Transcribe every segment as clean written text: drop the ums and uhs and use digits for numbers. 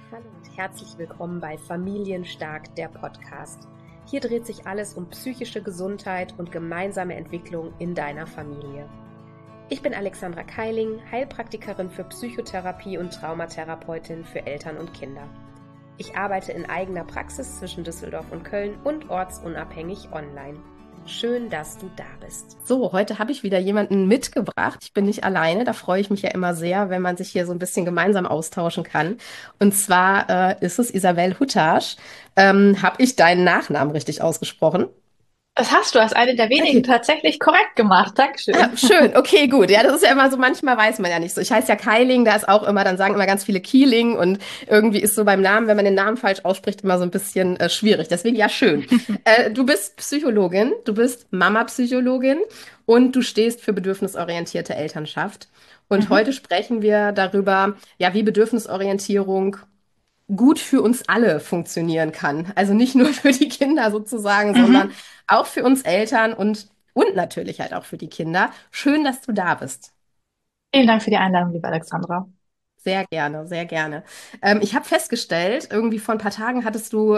Hallo und herzlich willkommen bei Familienstark, der Podcast. Hier dreht sich alles um psychische Gesundheit und gemeinsame Entwicklung in deiner Familie. Ich bin Alexandra Keiling, Heilpraktikerin für Psychotherapie und Traumatherapeutin für Eltern und Kinder. Ich arbeite in eigener Praxis zwischen Düsseldorf und Köln und ortsunabhängig online. Schön, dass du da bist. So, heute habe ich wieder jemanden mitgebracht. Ich bin nicht alleine. Da freue ich mich ja immer sehr, wenn man sich hier so ein bisschen gemeinsam austauschen kann. Und zwar ist es Isabel Hutasch. Habe ich deinen Nachnamen richtig ausgesprochen? Das hast du als eine der wenigen Okay. tatsächlich korrekt gemacht. Ah, Dankeschön. schön, okay, gut. Ja, das ist ja immer so, manchmal weiß man ja nicht so. Ich heiße ja Keiling, da ist auch immer, dann sagen immer ganz viele Kieling und irgendwie ist so beim Namen, wenn man den Namen falsch ausspricht, immer so ein bisschen schwierig. Deswegen ja, schön. Du bist Psychologin, du bist Mama-Psychologin und du stehst für bedürfnisorientierte Elternschaft. Und Mhm. heute sprechen wir darüber, ja, wie Bedürfnisorientierung gut für uns alle funktionieren kann. Also nicht nur für die Kinder sozusagen, sondern Mhm. auch für uns Eltern und natürlich halt auch für die Kinder. Schön, dass du da bist. Vielen Dank für die Einladung, liebe Alexandra. Sehr gerne, sehr gerne. Ich habe festgestellt, irgendwie vor ein paar Tagen hattest du,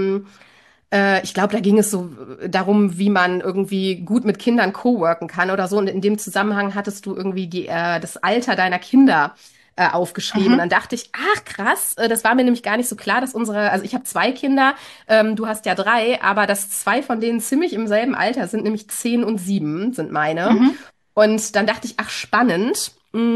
ich glaube, da ging es so darum, wie man irgendwie gut mit Kindern coworken kann oder so. Und in dem Zusammenhang hattest du irgendwie das Alter deiner Kinder aufgeschrieben. Und dann Mhm. dachte ich, ach krass, das war mir nämlich gar nicht so klar, dass also ich habe zwei Kinder, du hast ja drei, aber dass zwei von denen ziemlich im selben Alter sind, nämlich 10 und 7 sind meine. Mhm. Und dann dachte ich, ach, spannend.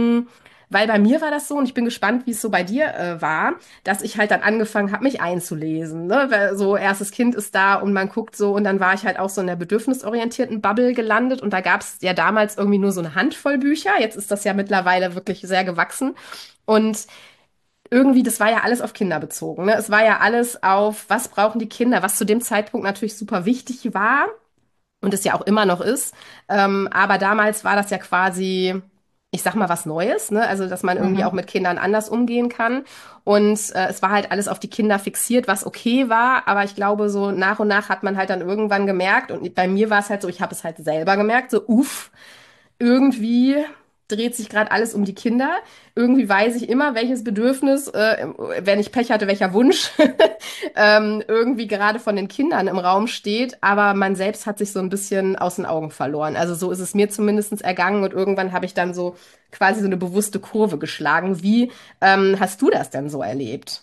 Weil bei mir war das so, und ich bin gespannt, wie es so bei dir war, dass ich halt dann angefangen habe, mich einzulesen. Ne? Weil so erstes Kind ist da und man guckt so, und dann war ich halt auch so in der bedürfnisorientierten Bubble gelandet. Und da gab es ja damals irgendwie nur so eine Handvoll Bücher. Jetzt ist das ja mittlerweile wirklich sehr gewachsen. Und irgendwie, das war ja alles auf Kinder bezogen. Ne? Es war ja alles auf, was brauchen die Kinder, was zu dem Zeitpunkt natürlich super wichtig war und es ja auch immer noch ist. Aber damals war das ja quasi, ich sag mal, was Neues, ne? Also, dass man irgendwie auch Mhm. mit Kindern anders umgehen kann. Und es war halt alles auf die Kinder fixiert, was okay war. Aber ich glaube, so nach und nach hat man halt dann irgendwann gemerkt, und bei mir war es halt so, ich habe es halt selber gemerkt, so, uff, irgendwie dreht sich gerade alles um die Kinder. Irgendwie weiß ich immer, welches Bedürfnis, wenn ich Pech hatte, welcher Wunsch irgendwie gerade von den Kindern im Raum steht. Aber man selbst hat sich so ein bisschen aus den Augen verloren. Also so ist es mir zumindest ergangen. Und irgendwann habe ich dann so quasi so eine bewusste Kurve geschlagen. Wie hast du das denn so erlebt?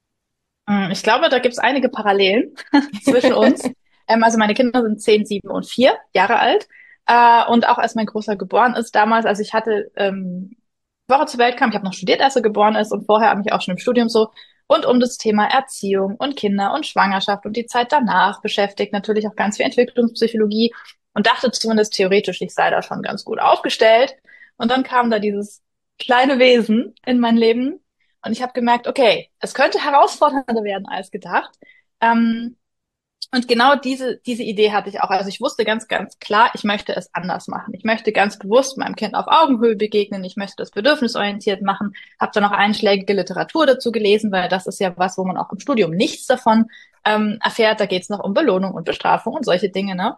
Ich glaube, da gibt es einige Parallelen zwischen uns. Also meine Kinder sind 10, 7 und 4 Jahre alt. Und auch als mein Großer geboren ist damals, also ich hatte, bevor er zur Welt kam, ich habe noch studiert, als er geboren ist und vorher habe ich auch schon im Studium so rund um das Thema Erziehung und Kinder und Schwangerschaft und die Zeit danach beschäftigt, natürlich auch ganz viel Entwicklungspsychologie und dachte zumindest theoretisch, ich sei da schon ganz gut aufgestellt. Und dann kam da dieses kleine Wesen in mein Leben und ich habe gemerkt, okay, es könnte herausfordernder werden als gedacht. Ähm, und genau diese Idee hatte ich auch. Also ich wusste ganz, ganz klar, ich möchte es anders machen. Ich möchte ganz bewusst meinem Kind auf Augenhöhe begegnen. Ich möchte das bedürfnisorientiert machen. Habe dann auch einschlägige Literatur dazu gelesen, weil das ist ja was, wo man auch im Studium nichts davon erfährt. Da geht es noch um Belohnung und Bestrafung und solche Dinge. Ne?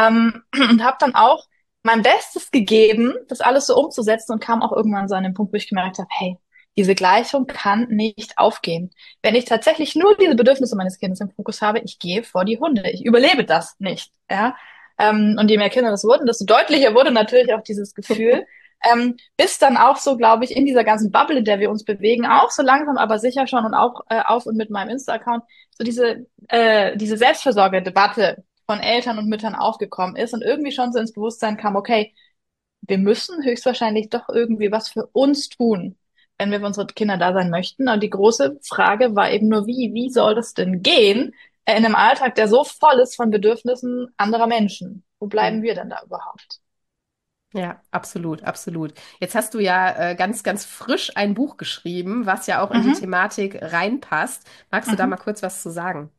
Und habe dann auch mein Bestes gegeben, das alles so umzusetzen und kam auch irgendwann so an den Punkt, wo ich gemerkt habe, hey, diese Gleichung kann nicht aufgehen. Wenn ich tatsächlich nur diese Bedürfnisse meines Kindes im Fokus habe, ich gehe vor die Hunde. Ich überlebe das nicht. Ja? Und je mehr Kinder das wurden, desto deutlicher wurde natürlich auch dieses Gefühl. Bis dann auch so, glaube ich, in dieser ganzen Bubble, in der wir uns bewegen, auch so langsam, aber sicher schon und auch auf und mit meinem Insta-Account, so diese Selbstversorgerdebatte von Eltern und Müttern aufgekommen ist und irgendwie schon so ins Bewusstsein kam, okay, wir müssen höchstwahrscheinlich doch irgendwie was für uns tun, wenn wir für unsere Kinder da sein möchten. Und die große Frage war eben nur, wie soll das denn gehen in einem Alltag, der so voll ist von Bedürfnissen anderer Menschen? Wo bleiben wir denn da überhaupt? Ja, absolut, absolut. Jetzt hast du ja ganz, ganz frisch ein Buch geschrieben, was ja auch in die Mhm, Thematik reinpasst. Magst du da mhm. mal kurz was zu sagen?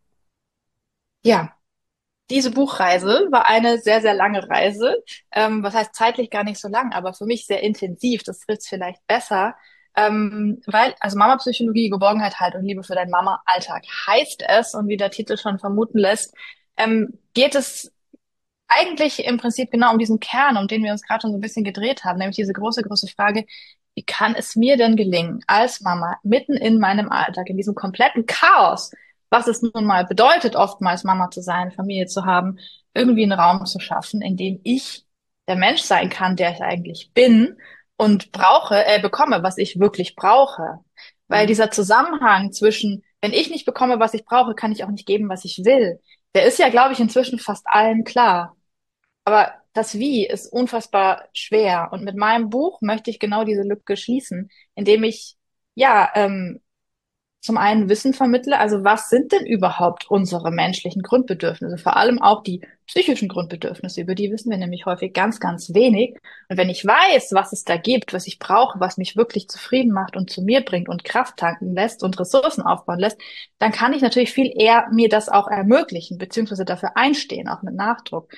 Ja, diese Buchreise war eine sehr, sehr lange Reise. Was heißt zeitlich gar nicht so lang, aber für mich sehr intensiv. Das trifft es vielleicht besser. Weil, also Mama-Psychologie, Geborgenheit, Halt und Liebe für deinen Mama-Alltag heißt es, und wie der Titel schon vermuten lässt, geht es eigentlich im Prinzip genau um diesen Kern, um den wir uns gerade schon so ein bisschen gedreht haben, nämlich diese große, große Frage, wie kann es mir denn gelingen, als Mama mitten in meinem Alltag, in diesem kompletten Chaos, was es nun mal bedeutet, oftmals Mama zu sein, Familie zu haben, irgendwie einen Raum zu schaffen, in dem ich der Mensch sein kann, der ich eigentlich bin und bekomme, was ich wirklich brauche. Weil Mhm. dieser Zusammenhang zwischen, wenn ich nicht bekomme, was ich brauche, kann ich auch nicht geben, was ich will. Der ist ja, glaube ich, inzwischen fast allen klar. Aber das Wie ist unfassbar schwer. Und mit meinem Buch möchte ich genau diese Lücke schließen, indem ich, ja, zum einen Wissen vermittle, also was sind denn überhaupt unsere menschlichen Grundbedürfnisse, vor allem auch die psychischen Grundbedürfnisse, über die wissen wir nämlich häufig ganz, ganz wenig. Und wenn ich weiß, was es da gibt, was ich brauche, was mich wirklich zufrieden macht und zu mir bringt und Kraft tanken lässt und Ressourcen aufbauen lässt, dann kann ich natürlich viel eher mir das auch ermöglichen, beziehungsweise dafür einstehen, auch mit Nachdruck.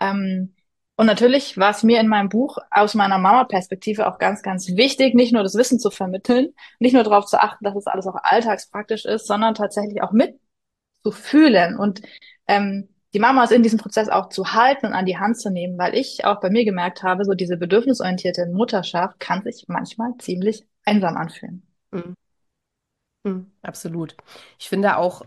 Und natürlich war es mir in meinem Buch aus meiner Mama-Perspektive auch ganz, ganz wichtig, nicht nur das Wissen zu vermitteln, nicht nur darauf zu achten, dass es alles auch alltagspraktisch ist, sondern tatsächlich auch mitzufühlen und die Mamas in diesem Prozess auch zu halten und an die Hand zu nehmen, weil ich auch bei mir gemerkt habe, so diese bedürfnisorientierte Mutterschaft kann sich manchmal ziemlich einsam anfühlen. Mhm. Mhm. Absolut. Ich finde auch,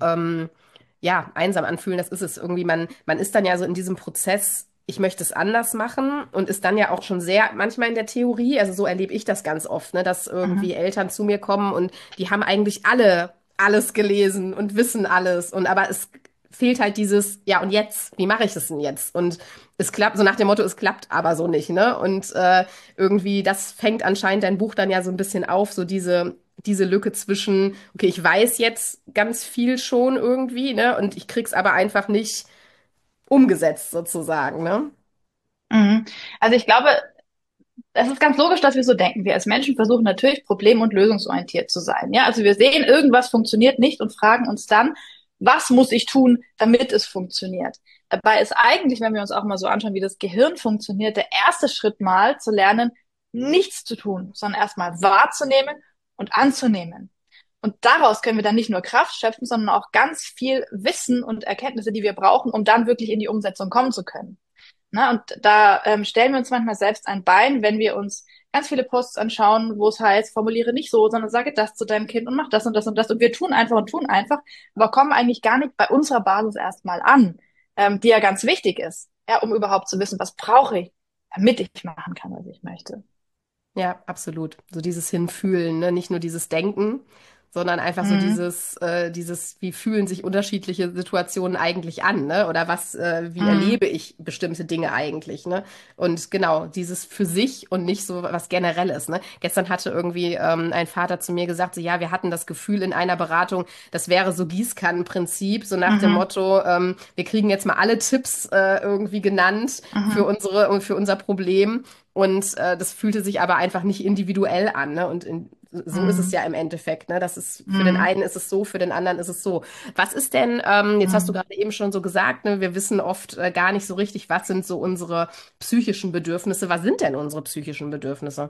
ja, einsam anfühlen, das ist es irgendwie. Man ist dann ja so in diesem Prozess, ich möchte es anders machen und ist dann ja auch schon sehr, manchmal in der Theorie, also so erlebe ich das ganz oft, ne, dass irgendwie Mhm. Eltern zu mir kommen und die haben eigentlich alle alles gelesen und wissen alles und aber es fehlt halt dieses, ja und jetzt, wie mache ich das denn jetzt? Und es klappt, so nach dem Motto, es klappt aber so nicht, ne? Und irgendwie, das fängt anscheinend dein Buch dann ja so ein bisschen auf, so diese Lücke zwischen, okay, ich weiß jetzt ganz viel schon irgendwie, ne? Und ich krieg's aber einfach nicht umgesetzt sozusagen, ne? Mhm. Also ich glaube, es ist ganz logisch, dass wir so denken. Wir als Menschen versuchen natürlich problem- und lösungsorientiert zu sein. Ja, also wir sehen, irgendwas funktioniert nicht und fragen uns dann, was muss ich tun, damit es funktioniert? Dabei ist eigentlich, wenn wir uns auch mal so anschauen, wie das Gehirn funktioniert, der erste Schritt mal zu lernen, nichts zu tun, sondern erstmal wahrzunehmen und anzunehmen. Und daraus können wir dann nicht nur Kraft schöpfen, sondern auch ganz viel Wissen und Erkenntnisse, die wir brauchen, um dann wirklich in die Umsetzung kommen zu können. Na, und da stellen wir uns manchmal selbst ein Bein, wenn wir uns ganz viele Posts anschauen, wo es heißt, formuliere nicht so, sondern sage das zu deinem Kind und mach das und das und das. Und wir tun einfach, aber kommen eigentlich gar nicht bei unserer Basis erstmal an, die ja ganz wichtig ist, ja, um überhaupt zu wissen, was brauche ich, damit ich machen kann, was ich möchte. Ja, absolut. So dieses Hinfühlen, ne? Nicht nur dieses Denken, sondern einfach so Mhm. wie fühlen sich unterschiedliche Situationen eigentlich an, ne? Oder wie Mhm. erlebe ich bestimmte Dinge eigentlich, ne? Und genau, dieses für sich und nicht so was Generelles, ne? Gestern hatte irgendwie ein Vater zu mir gesagt, so ja, wir hatten das Gefühl in einer Beratung, das wäre so Gießkannenprinzip, so nach dem Mhm. Motto, wir kriegen jetzt mal alle Tipps irgendwie genannt Mhm. für unser Problem. Und das fühlte sich aber einfach nicht individuell an, ne? So ist es Mhm. ja im Endeffekt, ne? Das ist für den Mhm. einen ist es so, für den anderen ist es so. Was ist denn, jetzt hast du Mhm. gerade eben schon so gesagt, ne, wir wissen oft gar nicht so richtig, was sind so unsere psychischen Bedürfnisse? Was sind denn unsere psychischen Bedürfnisse?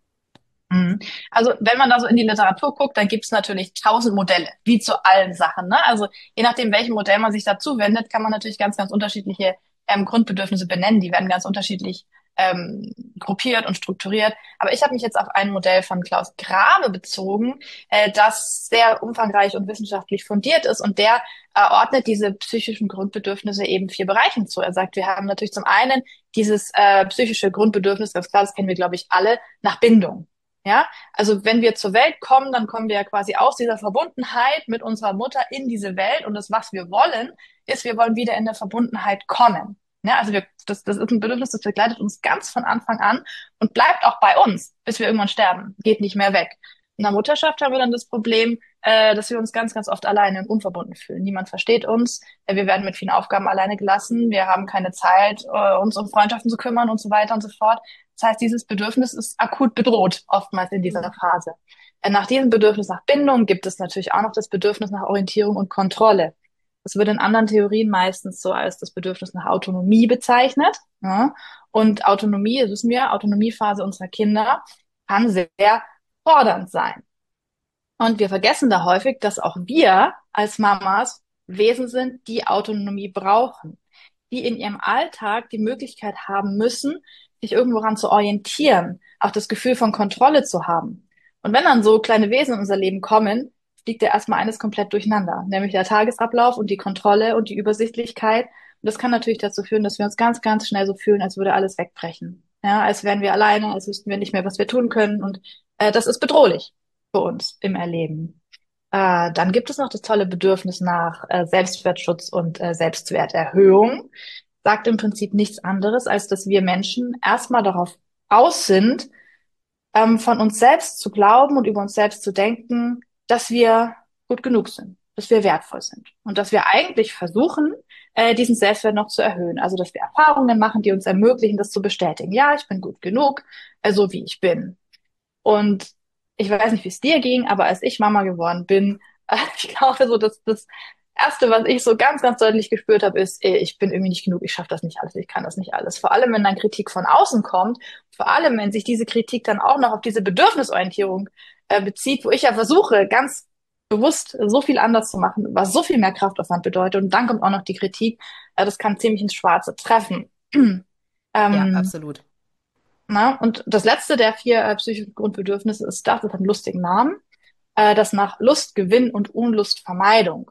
Mhm. Also wenn man da so in die Literatur guckt, dann gibt es natürlich tausend Modelle, wie zu allen Sachen. Ne? Also je nachdem, welchem Modell man sich dazu wendet, kann man natürlich ganz, ganz unterschiedliche Grundbedürfnisse benennen. Die werden ganz unterschiedlich gruppiert und strukturiert. Aber ich habe mich jetzt auf ein Modell von Klaus Grave bezogen, das sehr umfangreich und wissenschaftlich fundiert ist. Und der ordnet diese psychischen Grundbedürfnisse eben vier Bereichen zu. Er sagt, wir haben natürlich zum einen dieses psychische Grundbedürfnis, ganz klar, das kennen wir, glaube ich, alle, nach Bindung. Ja, also wenn wir zur Welt kommen, dann kommen wir ja quasi aus dieser Verbundenheit mit unserer Mutter in diese Welt. Und das, was wir wollen, ist, wir wollen wieder in der Verbundenheit kommen. Ja, also das ist ein Bedürfnis, das begleitet uns ganz von Anfang an und bleibt auch bei uns, bis wir irgendwann sterben. Geht nicht mehr weg. In der Mutterschaft haben wir dann das Problem, dass wir uns ganz, ganz oft alleine und unverbunden fühlen. Niemand versteht uns. Wir werden mit vielen Aufgaben alleine gelassen. Wir haben keine Zeit, uns um Freundschaften zu kümmern und so weiter und so fort. Das heißt, dieses Bedürfnis ist akut bedroht, oftmals in dieser Phase. Nach diesem Bedürfnis nach Bindung gibt es natürlich auch noch das Bedürfnis nach Orientierung und Kontrolle. Das wird in anderen Theorien meistens so als das Bedürfnis nach Autonomie bezeichnet. Ja? Und Autonomie, das wissen wir, Autonomiephase unserer Kinder kann sehr fordernd sein. Und wir vergessen da häufig, dass auch wir als Mamas Wesen sind, die Autonomie brauchen, die in ihrem Alltag die Möglichkeit haben müssen, sich irgendwo ran zu orientieren, auch das Gefühl von Kontrolle zu haben. Und wenn dann so kleine Wesen in unser Leben kommen, fliegt ja erstmal eines komplett durcheinander, nämlich der Tagesablauf und die Kontrolle und die Übersichtlichkeit. Und das kann natürlich dazu führen, dass wir uns ganz, ganz schnell so fühlen, als würde alles wegbrechen. Ja, als wären wir alleine, als wüssten wir nicht mehr, was wir tun können. Und das ist bedrohlich für uns im Erleben. Dann gibt es noch das tolle Bedürfnis nach Selbstwertschutz und Selbstwerterhöhung. Sagt im Prinzip nichts anderes, als dass wir Menschen erstmal darauf aus sind, von uns selbst zu glauben und über uns selbst zu denken, dass wir gut genug sind, dass wir wertvoll sind und dass wir eigentlich versuchen, diesen Selbstwert noch zu erhöhen. Also, dass wir Erfahrungen machen, die uns ermöglichen, das zu bestätigen. Ja, ich bin gut genug, so wie ich bin. Und ich weiß nicht, wie es dir ging, aber als ich Mama geworden bin, ich glaube, so das Erste, was ich so ganz, ganz deutlich gespürt habe, ist, ich bin irgendwie nicht genug, ich schaffe das nicht alles, ich kann das nicht alles. Vor allem, wenn dann Kritik von außen kommt, vor allem, wenn sich diese Kritik dann auch noch auf diese Bedürfnisorientierung bezieht, wo ich ja versuche, ganz bewusst so viel anders zu machen, was so viel mehr Kraftaufwand bedeutet. Und dann kommt auch noch die Kritik, das kann ziemlich ins Schwarze treffen. Ja, ähm, absolut. Na, und das letzte der vier psychischen Grundbedürfnisse ist das, das hat einen lustigen Namen, das nach Lustgewinn und Unlustvermeidung.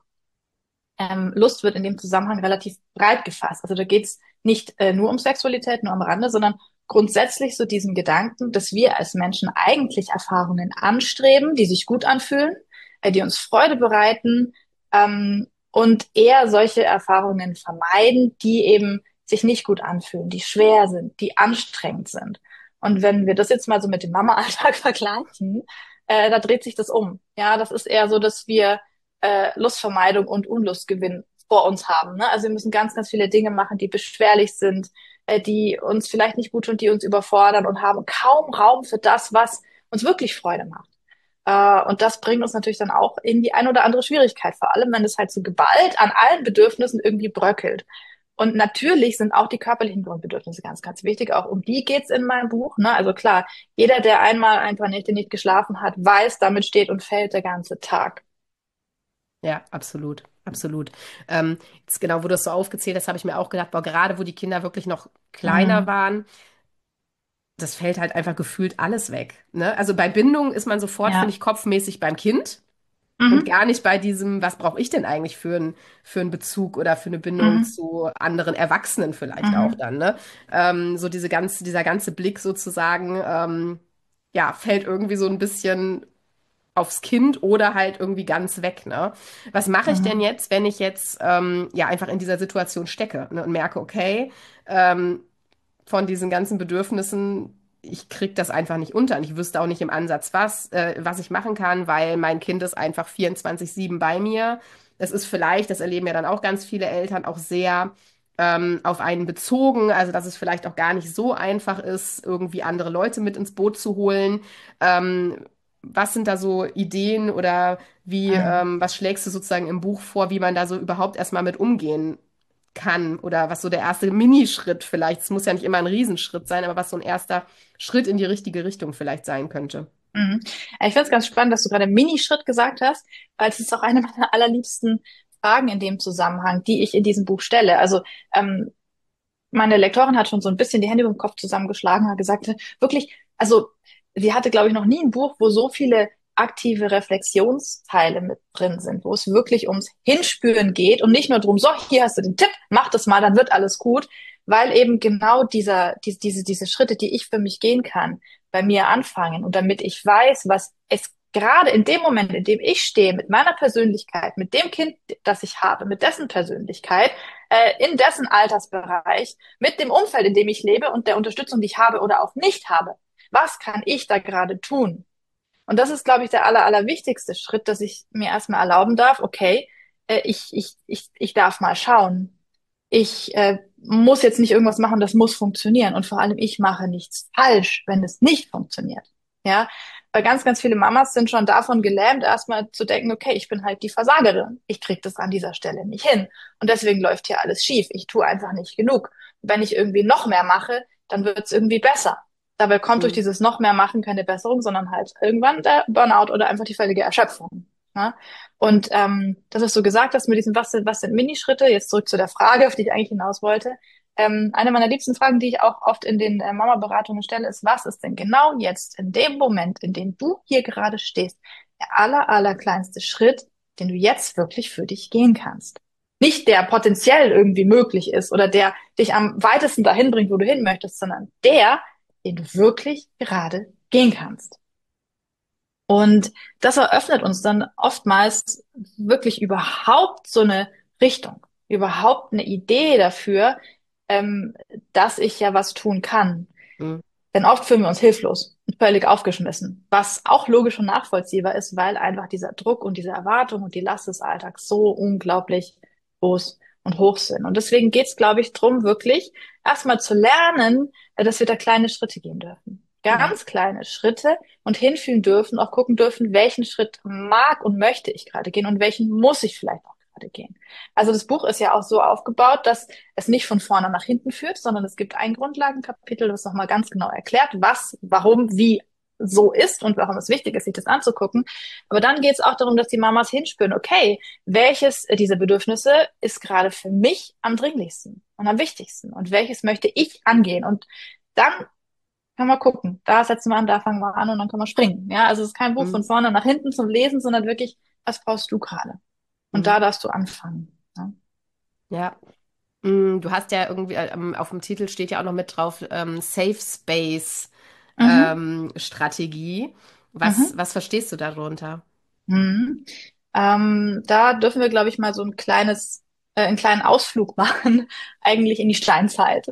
Lust wird in dem Zusammenhang relativ breit gefasst. Also da geht's nicht nur um Sexualität, nur am Rande, sondern grundsätzlich so diesen Gedanken, dass wir als Menschen eigentlich Erfahrungen anstreben, die sich gut anfühlen, die uns Freude bereiten, und eher solche Erfahrungen vermeiden, die eben sich nicht gut anfühlen, die schwer sind, die anstrengend sind. Und wenn wir das jetzt mal so mit dem Mama-Alltag vergleichen, da dreht sich das um. Ja, das ist eher so, dass wir Lustvermeidung und Unlustgewinn vor uns haben. Ne? Also wir müssen ganz, ganz viele Dinge machen, die beschwerlich sind, die uns vielleicht nicht gut tun, die uns überfordern und haben kaum Raum für das, was uns wirklich Freude macht. Und das bringt uns natürlich dann auch in die ein oder andere Schwierigkeit, vor allem wenn es halt so geballt an allen Bedürfnissen irgendwie bröckelt. Und natürlich sind auch die körperlichen Grundbedürfnisse ganz, ganz wichtig. Auch um die geht's in meinem Buch. Ne? Also klar, jeder, der einmal ein paar Nächte nicht geschlafen hat, weiß, damit steht und fällt der ganze Tag. Ja, absolut, absolut. Jetzt genau, wo du es so aufgezählt hast, habe ich mir auch gedacht, boah, gerade wo die Kinder wirklich noch kleiner Mhm. waren, das fällt halt einfach gefühlt alles weg. Ne? Also bei Bindung ist man sofort, finde Ja. ich, kopfmäßig beim Kind und Mhm. gar nicht bei diesem, was brauche ich denn eigentlich für einen Bezug oder für eine Bindung Mhm. zu anderen Erwachsenen vielleicht auch Mhm. dann, ne? So dieser ganze Blick sozusagen, ja, fällt irgendwie so ein bisschen aufs Kind oder halt irgendwie ganz weg, ne? Was mache ich denn Mhm. jetzt, wenn ich jetzt ja einfach in dieser Situation stecke, ne, und merke, okay, ähm, von diesen ganzen Bedürfnissen, ich krieg das einfach nicht unter und ich wüsste auch nicht im Ansatz, was ich machen kann, weil mein Kind ist einfach 24/7 bei mir. Es ist vielleicht, das erleben ja dann auch ganz viele Eltern, auch sehr auf einen bezogen, also dass es vielleicht auch gar nicht so einfach ist, irgendwie andere Leute mit ins Boot zu holen. Was sind da so Ideen oder Mhm. was schlägst du sozusagen im Buch vor, wie man da so überhaupt erstmal mit umgehen kann oder was so der erste Minischritt vielleicht, es muss ja nicht immer ein Riesenschritt sein, aber was so ein erster Schritt in die richtige Richtung vielleicht sein könnte. Mhm. Ich finde es ganz spannend, dass du gerade Minischritt gesagt hast, weil es ist auch eine meiner allerliebsten Fragen in dem Zusammenhang, die ich in diesem Buch stelle. Also meine Lektorin hat schon so ein bisschen die Hände über den Kopf zusammengeschlagen, hat gesagt, wirklich, also sie hatte, glaube ich, noch nie ein Buch, wo so viele aktive Reflexionsteile mit drin sind, wo es wirklich ums Hinspüren geht und nicht nur drum, so, hier hast du den Tipp, mach das mal, dann wird alles gut, weil eben genau diese Schritte, die ich für mich gehen kann, bei mir anfangen und damit ich weiß, was es gerade in dem Moment, in dem ich stehe, mit meiner Persönlichkeit, mit dem Kind, das ich habe, mit dessen Persönlichkeit, in dessen Altersbereich, mit dem Umfeld, in dem ich lebe und der Unterstützung, die ich habe oder auch nicht habe. Was kann ich da gerade tun? Und das ist, glaube ich, der allerwichtigste Schritt, dass ich mir erstmal erlauben darf, okay, ich darf mal schauen. Ich muss jetzt nicht irgendwas machen, das muss funktionieren. Und vor allem, ich mache nichts falsch, wenn es nicht funktioniert. Ja, weil ganz, ganz viele Mamas sind schon davon gelähmt, erstmal zu denken, okay, ich bin halt die Versagerin. Ich krieg das an dieser Stelle nicht hin. Und deswegen läuft hier alles schief. Ich tue einfach nicht genug. Und wenn ich irgendwie noch mehr mache, dann wird es irgendwie besser. Dabei kommt durch Hm. dieses noch mehr machen keine Besserung, sondern halt irgendwann der Burnout oder einfach die völlige Erschöpfung. Ne? Und das, was du gesagt hast mit diesem, was sind Minischritte, jetzt zurück zu der Frage, auf die ich eigentlich hinaus wollte. Eine meiner liebsten Fragen, die ich auch oft in den Mama-Beratungen stelle, ist, was ist denn genau jetzt in dem Moment, in dem du hier gerade stehst, der allerkleinste Schritt, den du jetzt wirklich für dich gehen kannst? Nicht der potenziell irgendwie möglich ist oder der dich am weitesten dahin bringt, wo du hin möchtest, sondern der, den du wirklich gerade gehen kannst. Und das eröffnet uns dann oftmals wirklich überhaupt so eine Richtung, überhaupt eine Idee dafür, ähm, dass ich ja was tun kann. Mhm. Denn oft fühlen wir uns hilflos und völlig aufgeschmissen, was auch logisch und nachvollziehbar ist, weil einfach dieser Druck und diese Erwartung und die Last des Alltags so unglaublich groß und hoch sind. Und deswegen geht's, glaube ich, drum, wirklich erstmal zu lernen, dass wir da kleine Schritte gehen dürfen. Ja. Ganz kleine Schritte und hinfühlen dürfen, auch gucken dürfen, welchen Schritt mag und möchte ich gerade gehen und welchen muss ich vielleicht auch gerade gehen. Also das Buch ist ja auch so aufgebaut, dass es nicht von vorne nach hinten führt, sondern es gibt ein Grundlagenkapitel, das nochmal ganz genau erklärt, was, warum, wie so ist und warum es wichtig ist, sich das anzugucken. Aber dann geht es auch darum, dass die Mamas hinspüren, okay, welches dieser Bedürfnisse ist gerade für mich am dringlichsten und am wichtigsten und welches möchte ich angehen? Und dann kann man gucken, da setzen wir an, da fangen wir an und dann können wir springen. Ja, also es ist kein Buch von Mhm. vorne nach hinten zum Lesen, sondern wirklich, was brauchst du gerade? Und Mhm. da darfst du anfangen. Ja. Ja. Du hast ja irgendwie, auf dem Titel steht ja auch noch mit drauf, Safe Space Mhm. Strategie. Was, Mhm. was verstehst du darunter? Mhm. Da dürfen wir, glaube ich, mal so einen kleinen Ausflug machen, eigentlich in die Steinzeit.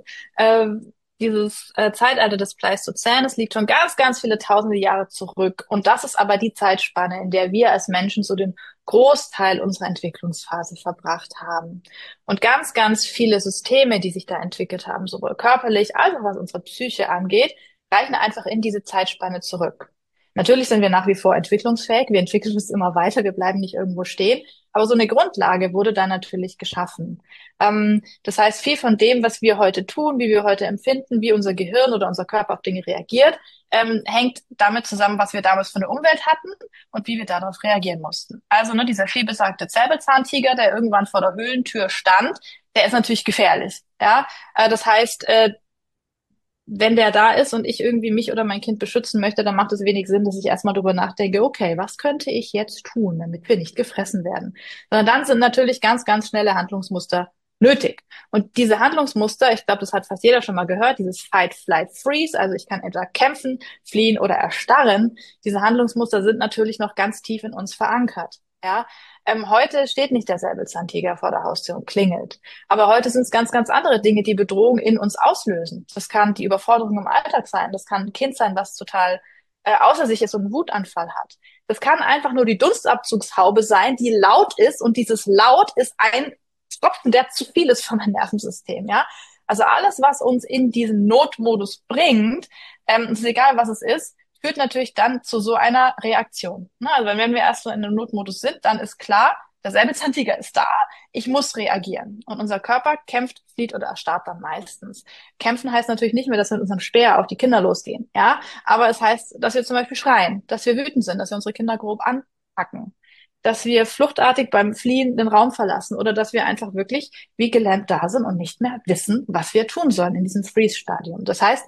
Dieses Zeitalter des Pleistozän, das liegt schon ganz viele tausende Jahre zurück. Und das ist aber die Zeitspanne, in der wir als Menschen so den Großteil unserer Entwicklungsphase verbracht haben. Und ganz viele Systeme, die sich da entwickelt haben, sowohl körperlich als auch was unsere Psyche angeht, reichen einfach in diese Zeitspanne zurück. Natürlich sind wir nach wie vor entwicklungsfähig. Wir entwickeln uns immer weiter. Wir bleiben nicht irgendwo stehen. Aber so eine Grundlage wurde da natürlich geschaffen. Das heißt, viel von dem, was wir heute tun, wie wir heute empfinden, wie unser Gehirn oder unser Körper auf Dinge reagiert, hängt damit zusammen, was wir damals von der Umwelt hatten und wie wir darauf reagieren mussten. Also ne, dieser vielbesagte Säbelzahntiger, der irgendwann vor der Höhlentür stand, der ist natürlich gefährlich. Ja, das heißt, wenn der da ist und ich irgendwie mich oder mein Kind beschützen möchte, dann macht es wenig Sinn, dass ich erstmal drüber nachdenke, okay, was könnte ich jetzt tun, damit wir nicht gefressen werden? Sondern dann sind natürlich ganz schnelle Handlungsmuster nötig. Und diese Handlungsmuster, ich glaube, das hat fast jeder schon mal gehört, dieses Fight, Flight, Freeze, also ich kann entweder kämpfen, fliehen oder erstarren. Diese Handlungsmuster sind natürlich noch ganz tief in uns verankert. Ja, heute steht nicht der Säbelzahntiger vor der Haustür und klingelt. Aber heute sind es ganz andere Dinge, die Bedrohung in uns auslösen. Das kann die Überforderung im Alltag sein. Das kann ein Kind sein, was total außer sich ist und einen Wutanfall hat. Das kann einfach nur die Dunstabzugshaube sein, die laut ist und dieses Laut ist ein Tropfen, der zu viel ist für mein Nervensystem. Ja, also alles, was uns in diesen Notmodus bringt, ist egal, was es ist, führt natürlich dann zu so einer Reaktion. Ne? Also wenn wir erst so in einem Notmodus sind, dann ist klar, der Säbelzahntiger ist da, ich muss reagieren. Und unser Körper kämpft, flieht oder erstarrt dann meistens. Kämpfen heißt natürlich nicht mehr, dass wir mit unserem Speer auf die Kinder losgehen, ja. Aber es heißt, dass wir zum Beispiel schreien, dass wir wütend sind, dass wir unsere Kinder grob anpacken, dass wir fluchtartig beim Fliehen den Raum verlassen oder dass wir einfach wirklich wie gelähmt da sind und nicht mehr wissen, was wir tun sollen in diesem Freeze-Stadium. Das heißt,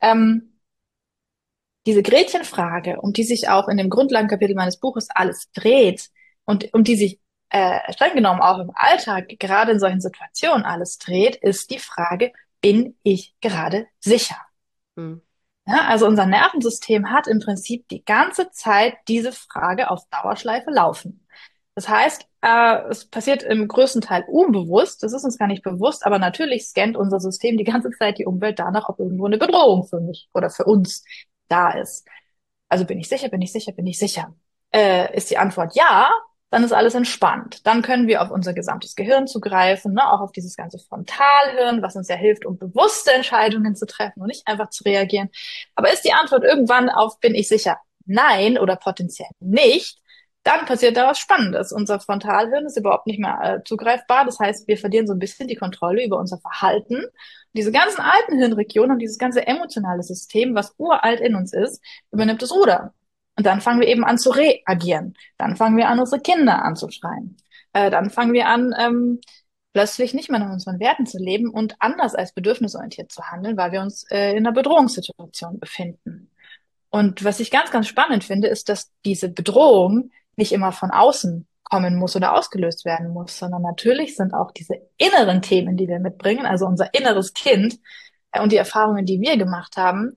diese Gretchenfrage, um die sich auch in dem Grundlagenkapitel meines Buches alles dreht und um die sich streng genommen auch im Alltag, gerade in solchen Situationen alles dreht, ist die Frage, bin ich gerade sicher? Hm. Ja, also unser Nervensystem hat im Prinzip die ganze Zeit diese Frage auf Dauerschleife laufen. Das heißt, es passiert im größten Teil unbewusst, das ist uns gar nicht bewusst, aber natürlich scannt unser System die ganze Zeit die Umwelt danach, ob irgendwo eine Bedrohung für mich oder für uns da ist. Also bin ich sicher, bin ich sicher, bin ich sicher? Ist die Antwort ja, dann ist alles entspannt. Dann können wir auf unser gesamtes Gehirn zugreifen, ne? Auch auf dieses ganze Frontalhirn, was uns ja hilft, um bewusste Entscheidungen zu treffen und nicht einfach zu reagieren. Aber ist die Antwort irgendwann auf bin ich sicher nein oder potenziell nicht, dann passiert da was Spannendes. Unser Frontalhirn ist überhaupt nicht mehr zugreifbar. Das heißt, wir verlieren so ein bisschen die Kontrolle über unser Verhalten. Diese ganzen alten Hirnregionen und dieses ganze emotionale System, was uralt in uns ist, übernimmt das Ruder. Und dann fangen wir eben an zu reagieren. Dann fangen wir an, unsere Kinder anzuschreien. Dann fangen wir an, plötzlich nicht mehr nach unseren Werten zu leben und anders als bedürfnisorientiert zu handeln, weil wir uns in einer Bedrohungssituation befinden. Und was ich ganz, ganz spannend finde, ist, dass diese Bedrohung nicht immer von außen kommen muss oder ausgelöst werden muss, sondern natürlich sind auch diese inneren Themen, die wir mitbringen, also unser inneres Kind und die Erfahrungen, die wir gemacht haben,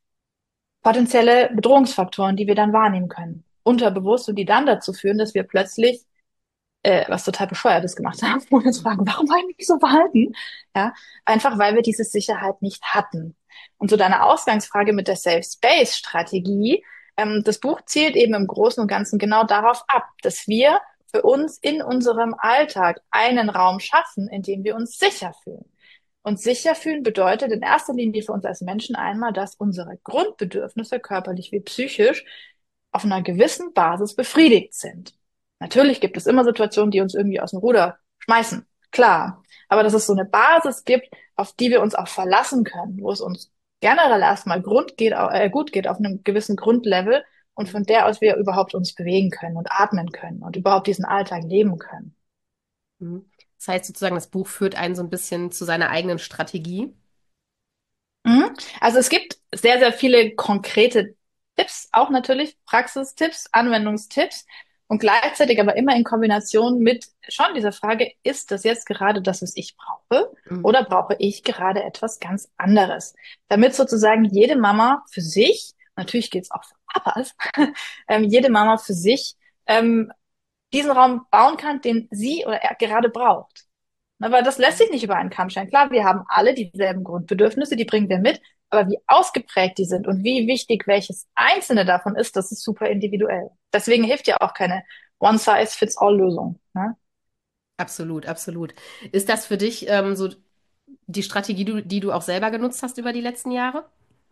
potenzielle Bedrohungsfaktoren, die wir dann wahrnehmen können, unterbewusst und die dann dazu führen, dass wir plötzlich was total Bescheuertes gemacht haben, wo wir uns fragen, warum habe ich mich so verhalten? Ja, einfach weil wir diese Sicherheit nicht hatten. Und so deine Ausgangsfrage mit der Safe Space Strategie, das Buch zielt eben im Großen und Ganzen genau darauf ab, dass wir für uns in unserem Alltag einen Raum schaffen, in dem wir uns sicher fühlen. Und sicher fühlen bedeutet in erster Linie für uns als Menschen einmal, dass unsere Grundbedürfnisse, körperlich wie psychisch, auf einer gewissen Basis befriedigt sind. Natürlich gibt es immer Situationen, die uns irgendwie aus dem Ruder schmeißen, klar. Aber dass es so eine Basis gibt, auf die wir uns auch verlassen können, wo es uns generell erstmal gut geht auf einem gewissen Grundlevel und von der aus wir überhaupt uns bewegen können und atmen können und überhaupt diesen Alltag leben können. Mhm. Das heißt sozusagen, das Buch führt einen so ein bisschen zu seiner eigenen Strategie. Mhm. Also es gibt sehr, sehr viele konkrete Tipps, auch natürlich Praxistipps, Anwendungstipps und gleichzeitig aber immer in Kombination mit schon dieser Frage, ist das jetzt gerade das, was ich brauche, Mhm. oder brauche ich gerade etwas ganz anderes? Damit sozusagen jede Mama für sich, natürlich geht's auch für Papas, jede Mama für sich diesen Raum bauen kann, den sie oder er gerade braucht. Aber das lässt sich nicht über einen Kamm scheren. Klar, wir haben alle dieselben Grundbedürfnisse, die bringen wir mit, aber wie ausgeprägt die sind und wie wichtig welches einzelne davon ist, das ist super individuell. Deswegen hilft ja auch keine One-Size-Fits-All-Lösung. Ne? Absolut, absolut. Ist das für dich so die Strategie, die du auch selber genutzt hast über die letzten Jahre?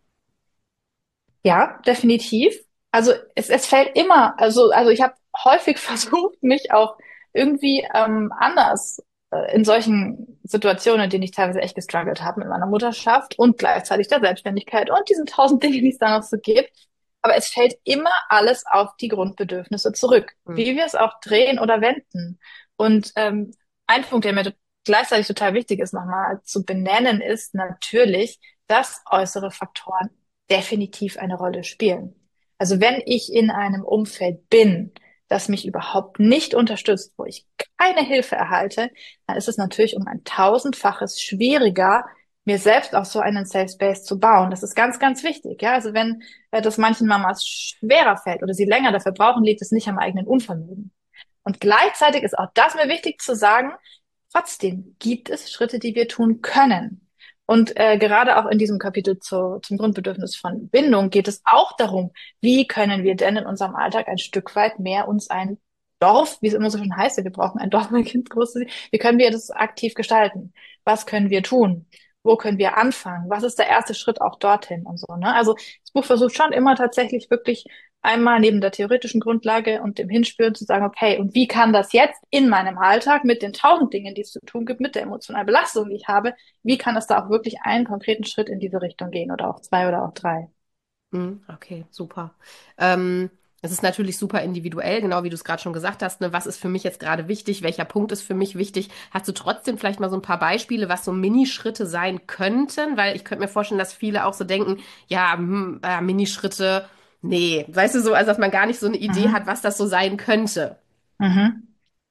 Ja, definitiv. Also es fällt immer, also ich habe häufig versucht, mich auch irgendwie anders in solchen Situationen, in denen ich teilweise echt gestruggelt habe mit meiner Mutterschaft und gleichzeitig der Selbstständigkeit und diesen 1000 Dingen, die es da noch so gibt. Aber es fällt immer alles auf die Grundbedürfnisse zurück, Mhm. wie wir es auch drehen oder wenden. Und ein Punkt, der mir gleichzeitig total wichtig ist, nochmal zu benennen, ist natürlich, dass äußere Faktoren definitiv eine Rolle spielen. Also wenn ich in einem Umfeld bin, das mich überhaupt nicht unterstützt, wo ich keine Hilfe erhalte, dann ist es natürlich um ein tausendfaches schwieriger, mir selbst auch so einen Safe Space zu bauen. Das ist ganz, ganz wichtig. Ja, also wenn das manchen Mamas schwerer fällt oder sie länger dafür brauchen, liegt es nicht am eigenen Unvermögen. Und gleichzeitig ist auch das mir wichtig zu sagen, trotzdem gibt es Schritte, die wir tun können. Und gerade auch in diesem Kapitel zum Grundbedürfnis von Bindung geht es auch darum, wie können wir denn in unserem Alltag ein Stück weit mehr uns ein Dorf, wie es immer so schön heißt, ja, wir brauchen ein Dorf, mein Kind groß, wie können wir das aktiv gestalten? Was können wir tun? Wo können wir anfangen? Was ist der erste Schritt auch dorthin und so, ne? Also das Buch versucht schon immer tatsächlich wirklich einmal neben der theoretischen Grundlage und dem Hinspüren zu sagen, okay, und wie kann das jetzt in meinem Alltag mit den 1000 Dingen, die es zu tun gibt, mit der emotionalen Belastung, die ich habe, wie kann es da auch wirklich einen konkreten Schritt in diese Richtung gehen oder auch zwei oder auch drei? Mhm. Okay, super. Ähm, Es ist natürlich super individuell, genau wie du es gerade schon gesagt hast, ne? Was ist für mich jetzt gerade wichtig? Welcher Punkt ist für mich wichtig? Hast du trotzdem vielleicht mal so ein paar Beispiele, was so Minischritte sein könnten? Weil ich könnte mir vorstellen, dass viele auch so denken, ja, Minischritte, nee, weißt du so, also dass man gar nicht so eine Idee hat, Mhm. was das so sein könnte. Mhm.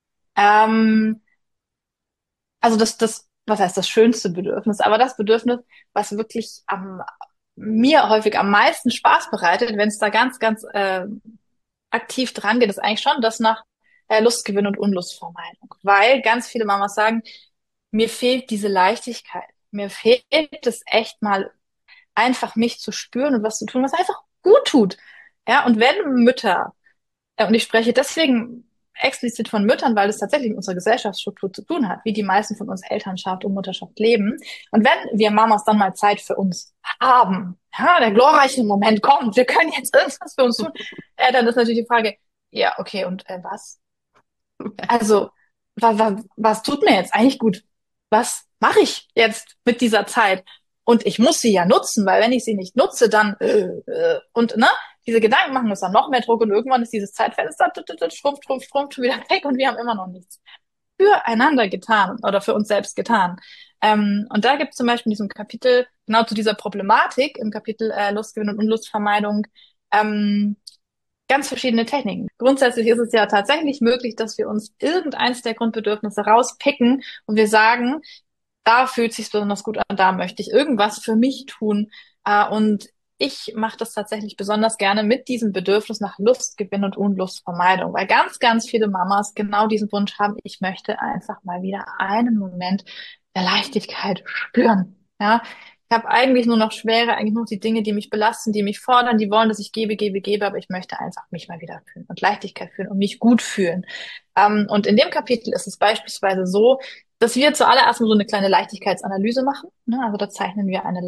Ähm, also was heißt das schönste Bedürfnis? Aber das Bedürfnis, was wirklich mir häufig am meisten Spaß bereitet, wenn es da ganz, ganz aktiv dran geht, ist eigentlich schon das nach Lustgewinn und Unlustvermeidung. Weil ganz viele Mamas sagen, mir fehlt diese Leichtigkeit. Mir fehlt es echt mal einfach mich zu spüren und was zu tun, was einfach gut tut. Ja, und wenn Mütter, und ich spreche deswegen explizit von Müttern, weil es tatsächlich mit unserer Gesellschaftsstruktur zu tun hat, wie die meisten von uns Elternschaft und Mutterschaft leben. Und wenn wir Mamas dann mal Zeit für uns haben, ja, der glorreiche Moment kommt, wir können jetzt irgendwas für uns tun, dann ist natürlich die Frage, ja, okay, und was? Also, was tut mir jetzt eigentlich gut? Was mache ich jetzt mit dieser Zeit? Und ich muss sie ja nutzen, weil wenn ich sie nicht nutze, dann und ne, diese Gedanken machen uns dann noch mehr Druck und irgendwann ist dieses Zeitfenster schrumpft wieder weg und wir haben immer noch nichts. füreinander getan oder für uns selbst getan? Und da gibt es zum Beispiel in diesem Kapitel, genau zu dieser Problematik, im Kapitel Lustgewinn und Unlustvermeidung, ähm, ganz verschiedene Techniken. Grundsätzlich ist es ja tatsächlich möglich, dass wir uns irgendeins der Grundbedürfnisse rauspicken und wir sagen, da fühlt sich besonders gut an, da möchte ich irgendwas für mich tun. Und ich mache das tatsächlich besonders gerne mit diesem Bedürfnis nach Lustgewinn und Unlustvermeidung, weil ganz, ganz viele Mamas genau diesen Wunsch haben, ich möchte einfach mal wieder einen Moment der Leichtigkeit spüren. Ja, ich habe eigentlich nur noch Schwere, eigentlich nur noch die Dinge, die mich belasten, die mich fordern, die wollen, dass ich gebe, gebe, gebe, aber ich möchte einfach mich mal wieder fühlen und Leichtigkeit fühlen und mich gut fühlen. Und in dem Kapitel ist es beispielsweise so, dass wir zuallererst mal so eine kleine Leichtigkeitsanalyse machen. Ne? Also da zeichnen wir eine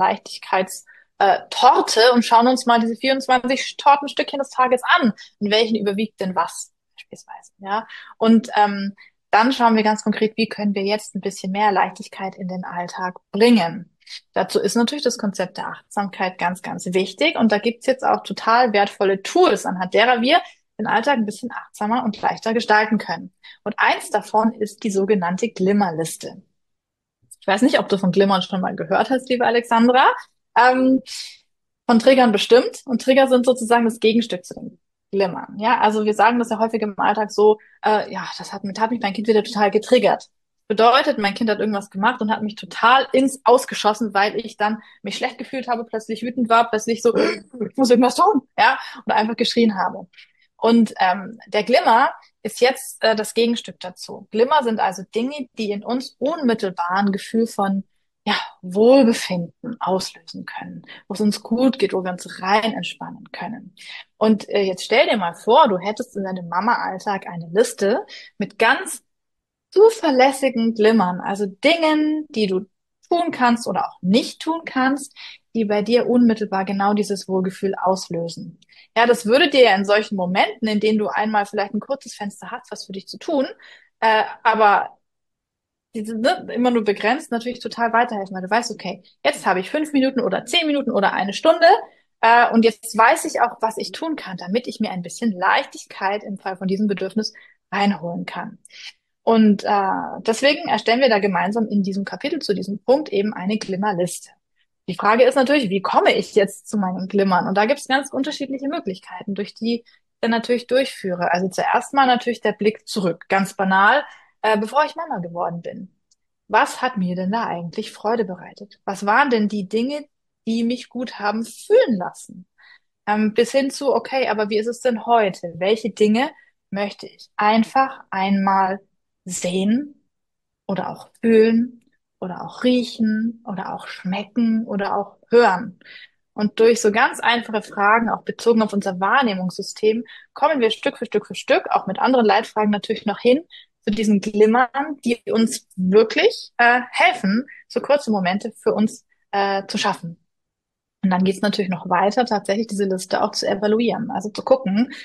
Torte und schauen uns mal diese 24 Tortenstückchen des Tages an. In welchen überwiegt denn was beispielsweise? Ja. Und dann schauen wir ganz konkret, wie können wir jetzt ein bisschen mehr Leichtigkeit in den Alltag bringen. Dazu ist natürlich das Konzept der Achtsamkeit ganz, ganz wichtig. Und da gibt's jetzt auch total wertvolle Tools, anhand derer wir den Alltag ein bisschen achtsamer und leichter gestalten können. Und eins davon ist die sogenannte Glimmerliste. Ich weiß nicht, ob du von Glimmern schon mal gehört hast, liebe Alexandra. Von Triggern bestimmt. Und Trigger sind sozusagen das Gegenstück zu den Glimmern. Ja, also wir sagen das ja häufig im Alltag so, ja, hat mich mein Kind wieder total getriggert. Bedeutet, mein Kind hat irgendwas gemacht und hat mich total ins Ausgeschossen, weil ich dann mich schlecht gefühlt habe, plötzlich wütend war, plötzlich so, ich muss irgendwas tun, ja, und einfach geschrien habe. Und der Glimmer ist jetzt das Gegenstück dazu. Glimmer sind also Dinge, die in uns unmittelbar ein Gefühl von ja, Wohlbefinden auslösen können, wo es uns gut geht, wo wir uns rein entspannen können. Und jetzt stell dir mal vor, du hättest in deinem Mama-Alltag eine Liste mit ganz zuverlässigen Glimmern, also Dingen, die du tun kannst oder auch nicht tun kannst, die bei dir unmittelbar genau dieses Wohlgefühl auslösen. Ja, das würde dir ja in solchen Momenten, in denen du einmal vielleicht ein kurzes Fenster hast, was für dich zu tun, aber die sind immer nur begrenzt, natürlich total weiterhelfen, weil du weißt, okay, jetzt habe ich 5 Minuten oder 10 Minuten oder eine Stunde und jetzt weiß ich auch, was ich tun kann, damit ich mir ein bisschen Leichtigkeit im Fall von diesem Bedürfnis reinholen kann. Und deswegen erstellen wir da gemeinsam in diesem Kapitel zu diesem Punkt eben eine Glimmerliste. Die Frage ist natürlich, wie komme ich jetzt zu meinen Glimmern? Und da gibt es ganz unterschiedliche Möglichkeiten, durch die ich dann natürlich durchführe. Also zuerst mal natürlich der Blick zurück, ganz banal, bevor ich Mama geworden bin. Was hat mir denn da eigentlich Freude bereitet? Was waren denn die Dinge, die mich gut haben fühlen lassen? Bis hin zu, okay, aber wie ist es denn heute? Welche Dinge möchte ich einfach einmal sehen oder auch fühlen oder auch riechen oder auch schmecken oder auch hören? Und durch so ganz einfache Fragen, auch bezogen auf unser Wahrnehmungssystem, kommen wir Stück für Stück, auch mit anderen Leitfragen natürlich noch hin, zu diesen Glimmern, die uns wirklich helfen, so kurze Momente für uns zu schaffen. Und dann geht's natürlich noch weiter, tatsächlich diese Liste auch zu evaluieren, also zu gucken,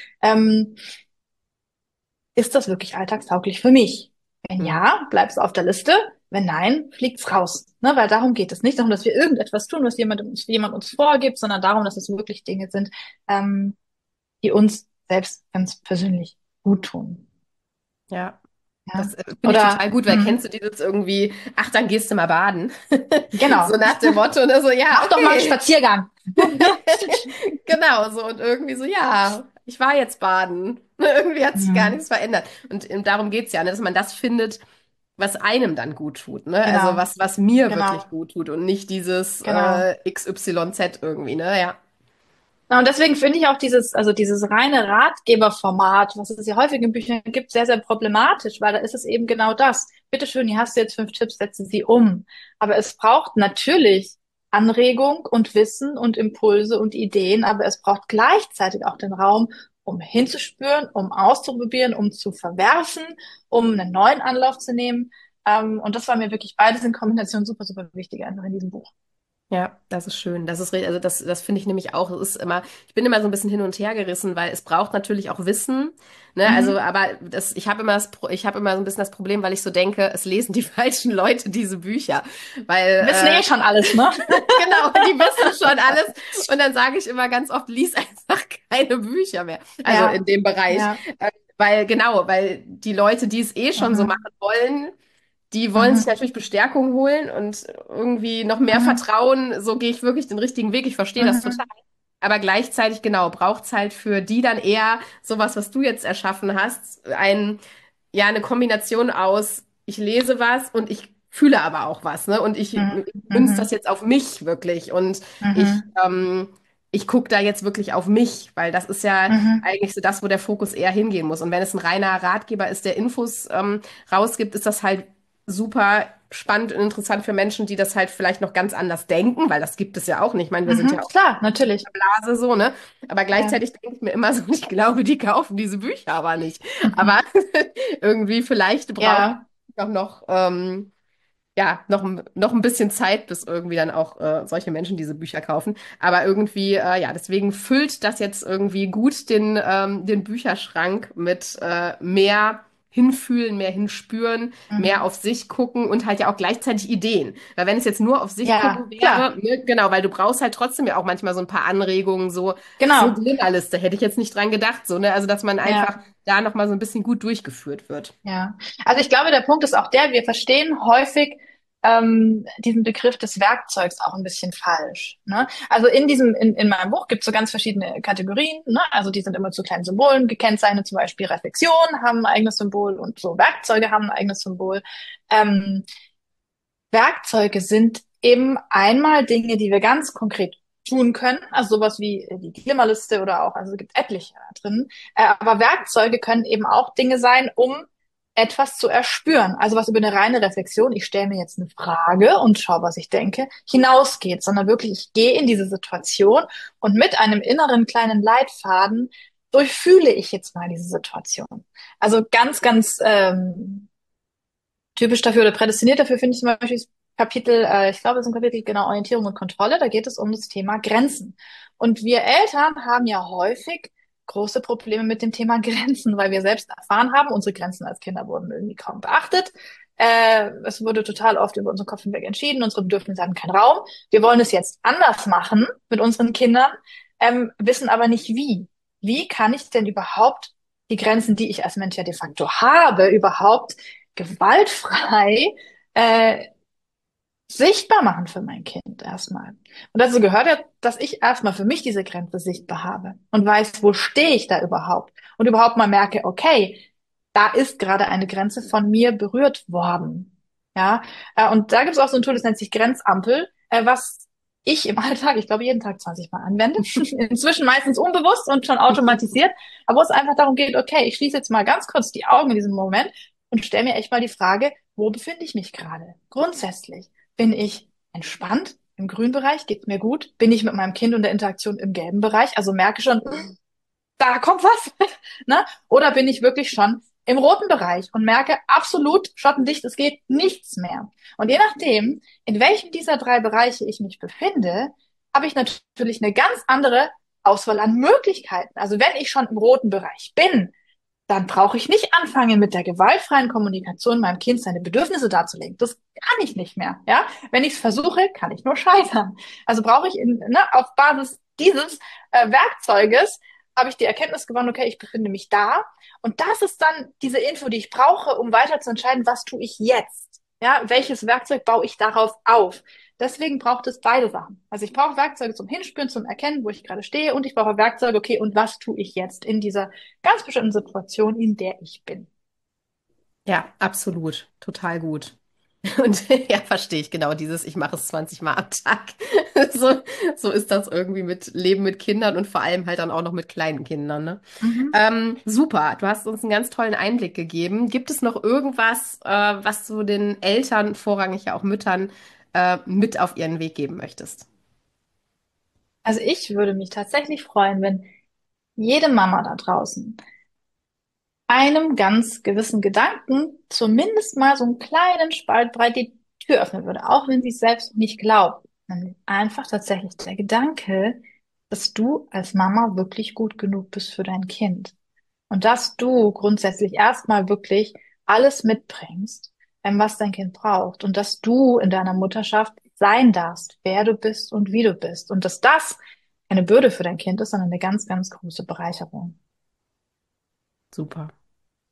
ist das wirklich alltagstauglich für mich? Wenn ja, bleibt's auf der Liste. Wenn nein, fliegt's raus. Ne? Weil darum geht es nicht darum, dass wir irgendetwas tun, was jemand uns vorgibt, sondern darum, dass es wirklich Dinge sind, die uns selbst ganz persönlich gut tun. Ja. Ja. Das finde ich total gut, weil kennst du dieses irgendwie, ach, dann gehst du mal baden. Genau. So nach dem Motto, und so, ja, Mach okay. doch mal einen Spaziergang. Genau, so, und irgendwie so, ja, ich war jetzt baden. Irgendwie hat sich gar nichts verändert. Und darum geht's ja, ne, dass man das findet, was einem dann gut tut, ne? Genau. Also was mir Genau. wirklich gut tut und nicht dieses Genau. XYZ irgendwie, ne? Ja. Ja, und deswegen finde ich auch dieses reine Ratgeberformat, was es ja häufig in Büchern gibt, sehr, sehr problematisch, weil da ist es eben genau das. Bitteschön, hier hast du jetzt 5 Tipps, setze sie um. Aber es braucht natürlich Anregung und Wissen und Impulse und Ideen, aber es braucht gleichzeitig auch den Raum, um hinzuspüren, um auszuprobieren, um zu verwerfen, um einen neuen Anlauf zu nehmen. Und das war mir wirklich beides in Kombination super, super wichtig einfach in diesem Buch. Ja, das ist schön. Also das finde ich nämlich auch. Es ist immer, ich bin immer so ein bisschen hin und her gerissen, weil es braucht natürlich auch Wissen, ne? Also, aber ich habe immer so ein bisschen das Problem, weil ich so denke, es lesen die falschen Leute diese Bücher, weil Wissen eh schon alles, ne? genau, die wissen schon alles. Und dann sage ich immer ganz oft, lies einfach keine Bücher mehr. Also Ja. in dem Bereich. Ja. weil die Leute, die es eh schon so Mhm. machen wollen, die wollen sich Mhm. natürlich Bestärkung holen und irgendwie noch mehr Mhm. Vertrauen. So gehe ich wirklich den richtigen Weg. Ich verstehe das total. Mhm. Aber gleichzeitig, genau, braucht es halt für die dann eher sowas, was du jetzt erschaffen hast, ja, eine Kombination aus, ich lese was und ich fühle aber auch was, ne? Und ich Mhm. münze das Mhm. jetzt auf mich wirklich und ich, Mhm. ähm, ich gucke da jetzt wirklich auf mich, weil das ist ja Mhm. eigentlich so das, wo der Fokus eher hingehen muss. Und wenn es ein reiner Ratgeber ist, der Infos rausgibt, ist das halt super spannend und interessant für Menschen, die das halt vielleicht noch ganz anders denken, weil das gibt es ja auch nicht. Ich meine, wir sind Mhm. ja auch Klar, natürlich. Blase so, ne? Aber Ja. gleichzeitig denke ich mir immer so, ich glaube, die kaufen diese Bücher aber nicht. Aber irgendwie vielleicht braucht Ja. es auch noch, ja, noch ein bisschen Zeit, bis irgendwie dann auch solche Menschen diese Bücher kaufen. Aber irgendwie, ja, deswegen füllt das jetzt irgendwie gut den Bücherschrank mit mehr hinfühlen, mehr hinspüren, mehr Mhm. auf sich gucken und halt ja auch gleichzeitig Ideen. Weil wenn es jetzt nur auf sich gucken Ja, klar. wäre, ne, genau, weil du brauchst halt trotzdem ja auch manchmal so ein paar Anregungen, so Genau. Glimmerliste, hätte ich jetzt nicht dran gedacht, so, ne? Also, dass man einfach Ja. da nochmal so ein bisschen gut durchgeführt wird. Ja, also ich glaube, der Punkt ist auch der, wir verstehen häufig diesen Begriff des Werkzeugs auch ein bisschen falsch. Ne? Also in meinem Buch gibt es so ganz verschiedene Kategorien, ne? Also die sind immer zu kleinen Symbolen gekennzeichnet, zum Beispiel Reflexion haben ein eigenes Symbol und so Werkzeuge haben ein eigenes Symbol. Ähm, Werkzeuge sind eben einmal Dinge, die wir ganz konkret tun können, also sowas wie die Klimmerliste oder auch, also es gibt etliche da drin. Aber Werkzeuge können eben auch Dinge sein, um etwas zu erspüren. Also was über eine reine Reflexion, ich stelle mir jetzt eine Frage und schaue, was ich denke, hinausgeht, sondern wirklich, ich gehe in diese Situation und mit einem inneren kleinen Leitfaden durchfühle ich jetzt mal diese Situation. Also ganz typisch dafür oder prädestiniert dafür finde ich zum Beispiel das Kapitel, ich glaube, das ist ein Kapitel genau Orientierung und Kontrolle, da geht es um das Thema Grenzen. Und wir Eltern haben ja häufig große Probleme mit dem Thema Grenzen, weil wir selbst erfahren haben, unsere Grenzen als Kinder wurden irgendwie kaum beachtet. Es wurde total oft über unseren Kopf hinweg entschieden, unsere Bedürfnisse hatten keinen Raum. Wir wollen es jetzt anders machen mit unseren Kindern, wissen aber nicht wie. Wie kann ich denn überhaupt die Grenzen, die ich als Mensch ja de facto habe, überhaupt gewaltfrei äh, sichtbar machen für mein Kind erstmal. Und dazu gehört ja, dass ich erstmal für mich diese Grenze sichtbar habe und weiß, wo stehe ich da überhaupt und überhaupt mal merke, okay, da ist gerade eine Grenze von mir berührt worden. Ja, und da gibt es auch so ein Tool, das nennt sich Grenzampel, was ich im Alltag, ich glaube, jeden Tag 20 Mal anwende. Inzwischen meistens unbewusst und schon automatisiert, aber wo es einfach darum geht, okay, ich schließe jetzt mal ganz kurz die Augen in diesem Moment und stelle mir echt mal die Frage, wo befinde ich mich gerade? Grundsätzlich. Bin ich entspannt im grünen Bereich? Geht's mir gut? Bin ich mit meinem Kind und der Interaktion im gelben Bereich? Also merke schon, da kommt was. Ne? Oder bin ich wirklich schon im roten Bereich und merke absolut schottendicht, es geht nichts mehr. Und je nachdem, in welchem dieser drei Bereiche ich mich befinde, habe ich natürlich eine ganz andere Auswahl an Möglichkeiten. Also wenn ich schon im roten Bereich bin, dann brauche ich nicht anfangen, mit der gewaltfreien Kommunikation meinem Kind seine Bedürfnisse darzulegen. Das kann ich nicht mehr. Ja, wenn ich es versuche, kann ich nur scheitern. Also brauche ich auf Basis dieses Werkzeuges habe ich die Erkenntnis gewonnen, okay, ich befinde mich da. Und das ist dann diese Info, die ich brauche, um weiter zu entscheiden, was tue ich jetzt? Ja, welches Werkzeug baue ich darauf auf? Deswegen braucht es beide Sachen. Also ich brauche Werkzeuge zum Hinspüren, zum Erkennen, wo ich gerade stehe, und ich brauche Werkzeuge, okay, und was tue ich jetzt in dieser ganz bestimmten Situation, in der ich bin? Ja, absolut. Total gut. Und ja, verstehe ich genau dieses, ich mache es 20 Mal am Tag. So, so ist das irgendwie mit Leben mit Kindern und vor allem halt dann auch noch mit kleinen Kindern, ne? Mhm. Super, du hast uns einen ganz tollen Einblick gegeben. Gibt es noch irgendwas, was du den Eltern, vorrangig ja auch Müttern, mit auf ihren Weg geben möchtest? Also ich würde mich tatsächlich freuen, wenn jede Mama da draußen einem ganz gewissen Gedanken zumindest mal so einen kleinen Spalt breit die Tür öffnen würde, auch wenn sie es selbst nicht glaubt. Dann einfach tatsächlich der Gedanke, dass du als Mama wirklich gut genug bist für dein Kind. Und dass du grundsätzlich erstmal wirklich alles mitbringst, was dein Kind braucht. Und dass du in deiner Mutterschaft sein darfst, wer du bist und wie du bist. Und dass das keine Bürde für dein Kind ist, sondern eine ganz große Bereicherung. Super.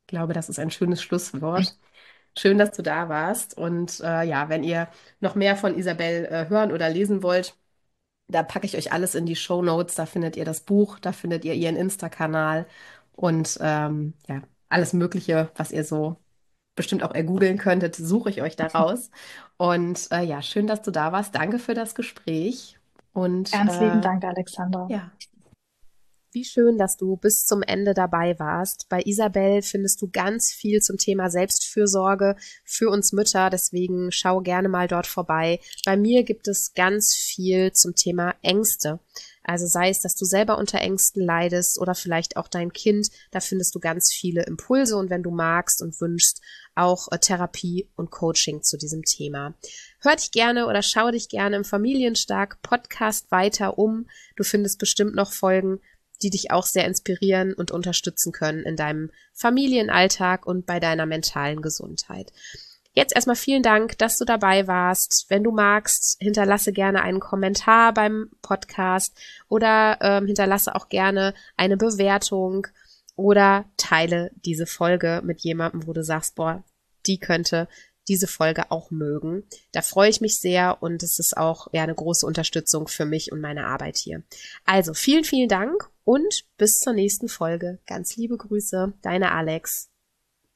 Ich glaube, das ist ein schönes Schlusswort. Schön, dass du da warst. Und ja, wenn ihr noch mehr von Isabel hören oder lesen wollt, da packe ich euch alles in die Shownotes. Da findet ihr das Buch, da findet ihr ihren Insta-Kanal und ja, alles Mögliche, was ihr so bestimmt auch ergoogeln könntet, suche ich euch da raus. Und ja, schön, dass du da warst. Danke für das Gespräch. Und Ganz lieben Dank, Alexandra. ja. Wie schön, dass du bis zum Ende dabei warst. Bei Isabel findest du ganz viel zum Thema Selbstfürsorge für uns Mütter, deswegen schau gerne mal dort vorbei. Bei mir gibt es ganz viel zum Thema Ängste. Also sei es, dass du selber unter Ängsten leidest oder vielleicht auch dein Kind, da findest du ganz viele Impulse und wenn du magst und wünschst, auch Therapie und Coaching zu diesem Thema. Hör dich gerne oder schau dich gerne im Familienstark Podcast weiter um. Du findest bestimmt noch Folgen, die dich auch sehr inspirieren und unterstützen können in deinem Familienalltag und bei deiner mentalen Gesundheit. Jetzt erstmal vielen Dank, dass du dabei warst. Wenn du magst, hinterlasse gerne einen Kommentar beim Podcast oder hinterlasse auch gerne eine Bewertung oder teile diese Folge mit jemandem, wo du sagst, boah, die könnte diese Folge auch mögen. Da freue ich mich sehr und es ist auch eine große Unterstützung für mich und meine Arbeit hier. Also vielen, vielen Dank und bis zur nächsten Folge. Ganz liebe Grüße, deine Alex.